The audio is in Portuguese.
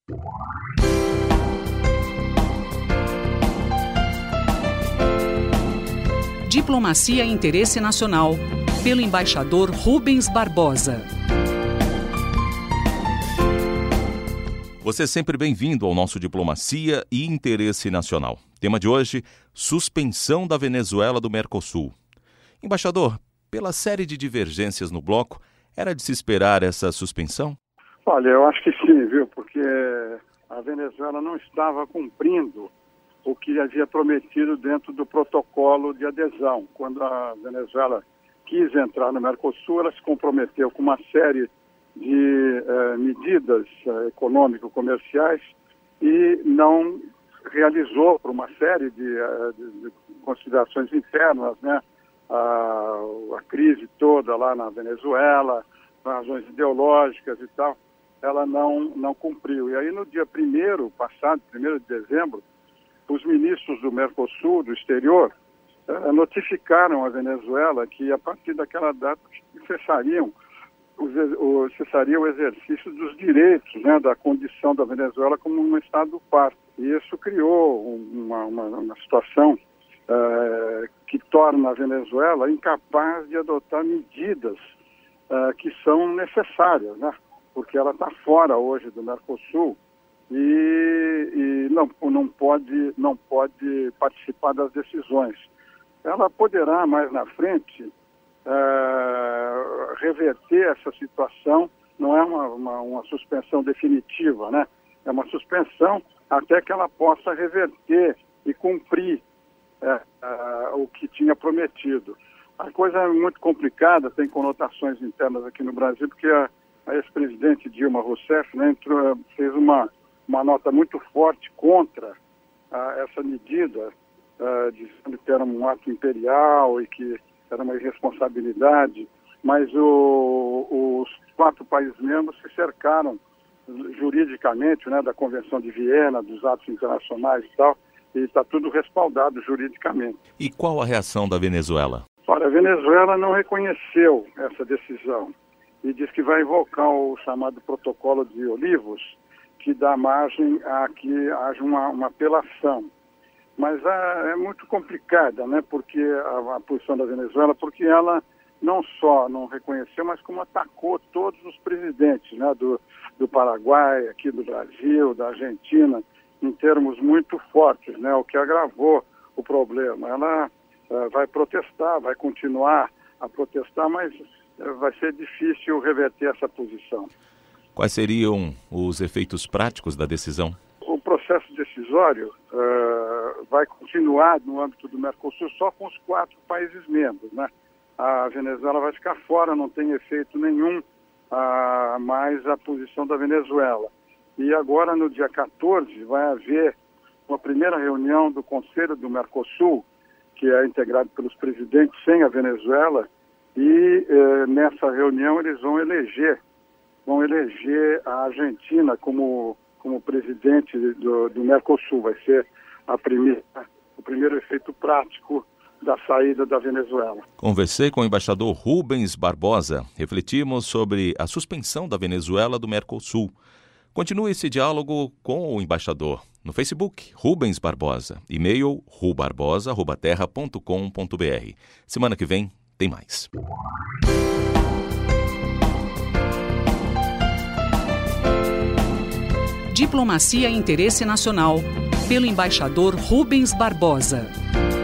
Diplomacia e Interesse Nacional, pelo embaixador Rubens Barbosa. Você é sempre bem-vindo ao nosso Diplomacia e Interesse Nacional. Tema de hoje, suspensão da Venezuela do Mercosul. Embaixador, pela série de divergências no bloco, era de se esperar essa suspensão? Olha, eu acho que sim, viu? Porque a Venezuela não estava cumprindo o que havia prometido dentro do protocolo de adesão. Quando a Venezuela quis entrar no Mercosul, ela se comprometeu com uma série de medidas econômico-comerciais e não realizou por uma série de considerações internas, né? A crise toda lá na Venezuela, razões ideológicas e tal, ela não cumpriu. E aí no dia 1º passado, 1º de dezembro, os ministros do Mercosul, do exterior, notificaram a Venezuela que a partir daquela data cessaria o exercício dos direitos, né, da condição da Venezuela como um estado parte. E isso criou uma situação que torna a Venezuela incapaz de adotar medidas que são necessárias, né, porque ela está fora hoje do Mercosul e não pode participar das decisões. Ela poderá mais na frente reverter essa situação. Não é uma suspensão definitiva, né? É uma suspensão até que ela possa reverter e cumprir o que tinha prometido. A coisa é muito complicada, tem conotações internas aqui no Brasil, porque a ex-presidente Dilma Rousseff, né, fez uma nota muito forte contra essa medida, dizendo que era um ato imperial e que era uma irresponsabilidade, mas os 4 países membros se cercaram juridicamente, né, da Convenção de Viena, dos atos internacionais e tal, e está tudo respaldado juridicamente. E qual a reação da Venezuela? Olha, a Venezuela não reconheceu essa decisão e diz que vai invocar o chamado Protocolo de Olivos, que dá margem a que haja uma apelação. Mas é muito complicada, né? Porque a posição da Venezuela, porque ela não só não reconheceu, mas como atacou todos os presidentes, né? Do Paraguai, aqui do Brasil, da Argentina, em termos muito fortes, né? O que agravou o problema. Ela vai protestar, vai continuar a protestar, mas vai ser difícil reverter essa posição. Quais seriam os efeitos práticos da decisão? O processo decisório vai continuar no âmbito do Mercosul só com os 4 países membros, né? A Venezuela vai ficar fora, não tem efeito nenhum mais a posição da Venezuela. E agora, no dia 14, vai haver uma primeira reunião do Conselho do Mercosul, que é integrado pelos presidentes sem a Venezuela, e nessa reunião eles vão eleger a Argentina como presidente do Mercosul. Vai ser o primeiro efeito prático da saída da Venezuela. Conversei com o embaixador Rubens Barbosa. Refletimos sobre a suspensão da Venezuela do Mercosul. Continue esse diálogo com o embaixador no Facebook, Rubens Barbosa, e-mail rubarbosa@terra.com.br. Semana que vem tem mais. Diplomacia e Interesse Nacional, pelo embaixador Rubens Barbosa.